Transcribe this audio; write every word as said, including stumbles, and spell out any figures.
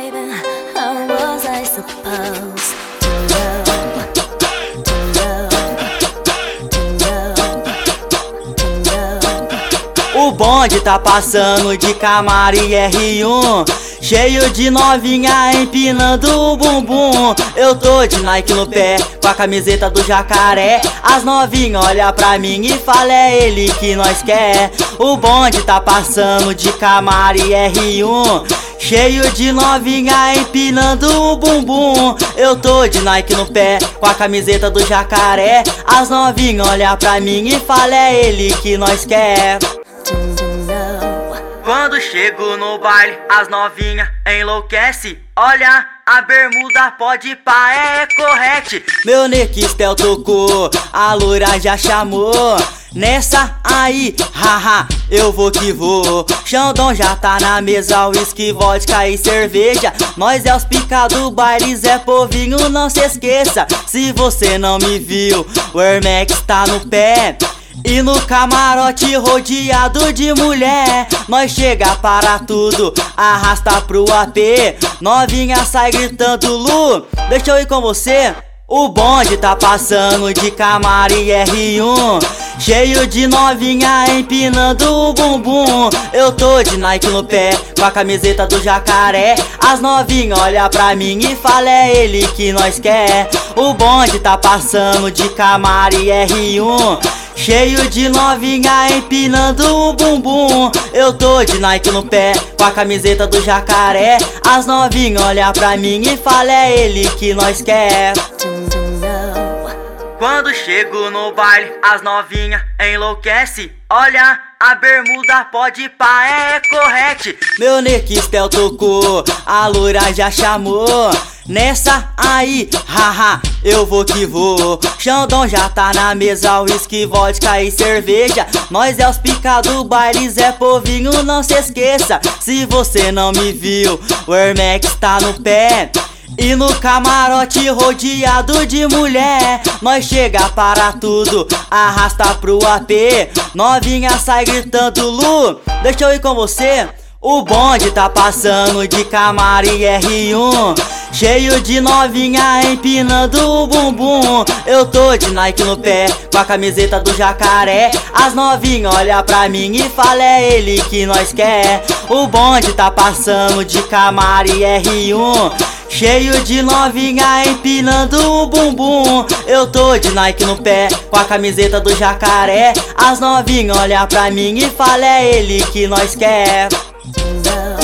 baby, how was I supposed to know, to know, to know, to know? O bonde tá passando de Camaro e R um, cheio de novinha empinando o bumbum. Eu tô de Nike no pé, com a camiseta do jacaré. As novinhas olham pra mim e falam, é ele que nós quer. O bonde tá passando de Camaro e R um, cheio de novinha empinando o bumbum. Eu tô de Nike no pé, com a camiseta do jacaré. As novinhas olham pra mim e falam, é ele que nós quer. Quando chego no baile, as novinhas enlouquece. Olha, a bermuda pode pá, é correte. Meu Nextel tocou, a loira já chamou. Nessa aí, haha, eu vou que vou. Xandão já tá na mesa, whisky, vodka e cerveja. Nós é os pica do baile, Zé Povinho, não se esqueça. Se você não me viu, o Air Max tá no pé. E no camarote rodeado de mulher, nós chega para tudo, arrasta pro A P. Novinha sai gritando, Lu, deixa eu ir com você. O bonde tá passando de Camaro e R um, cheio de novinha empinando o bumbum. Eu tô de Nike no pé, com a camiseta do jacaré. As novinhas olham pra mim e falam, é ele que nós quer. O bonde tá passando de Camaro e R um, cheio de novinha empinando o bumbum. Eu tô de Nike no pé, com a camiseta do jacaré. As novinhas olham pra mim e falam, é ele que nós quer. Quando chego no baile, as novinhas enlouquece. Olha, a bermuda pode pá, é correte. Meu Nextel tocou, a loira já chamou. Nessa aí, haha, eu vou que vou. Xandão já tá na mesa, whisky, vodka e cerveja. Nós é os pica do baile, Zé Povinho, não se esqueça. Se você não me viu, o Air Max tá no pé. E no camarote rodeado de mulher, nós chega para tudo, arrasta pro A P. Novinha sai gritando, Lu, deixa eu ir com você. O bonde tá passando de Camaro e R um, cheio de novinha empinando o bumbum. Eu tô de Nike no pé, com a camiseta do jacaré. As novinhas olham pra mim e falam, é ele que nós quer. O bonde tá passando de Camaro e R um, cheio de novinha empinando o bumbum. Eu tô de Nike no pé, com a camiseta do jacaré. As novinhas olham pra mim e falam, é ele que nós quer.